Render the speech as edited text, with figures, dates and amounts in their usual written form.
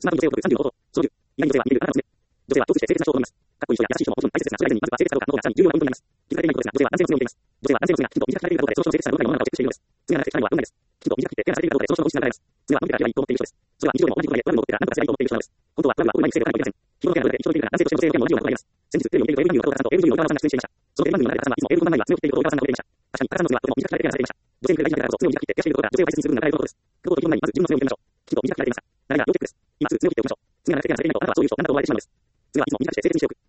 スマート女性を取る36報道。その10、意外に女性は見る7つ目。女性は一つして清潔な人を望みます。かっこいい人や優しい人ももちろん大切ですが、それ以外にまずは清潔かどうかの方がさらに重要なポイントになります。気づかれていないことですが、女性は男性の罪を見ています。女性は男性の罪がきちんと短くされているかどうかで、その人の清潔さがどのくらいのものなのかをチェックしているのです。次がなくてしたいのは問題です。きちんと短く切って手がされているかどうかで、その人の内心が流れます。次は伸びてからがいいと思っている人です。それは日常でも同じことで、我々のことでなんとかすればいいと思っている人なのです。本当は我々はこういう前に不正を犯していません。日頃のケアの上で一生懸命な男性として女性のケアも同じようなことがあります。先日テレビを見ていると AV 女優の片岡さんと AV 女優の岡川さんが出演していました。そのテレビ番組の中で片さんはいつも AV 番組は爪を切っていることを岡川さんが見ていました。確かに片さんの爪はとても短くされて手がされていました。女性に比べて大事だからこそ爪を短く切って手がしていることが女性を大切にすることに流れることです。ということを議論前にまず自分の爪を見てみましょう。きちんと短く切られていますか。何が要チェックです。今すぐ爪を切っておきましょう。爪が長くて手がされていないのであなたはそういう人、なんだと思われてしまうのです。爪はいつも短くして清潔にしておく。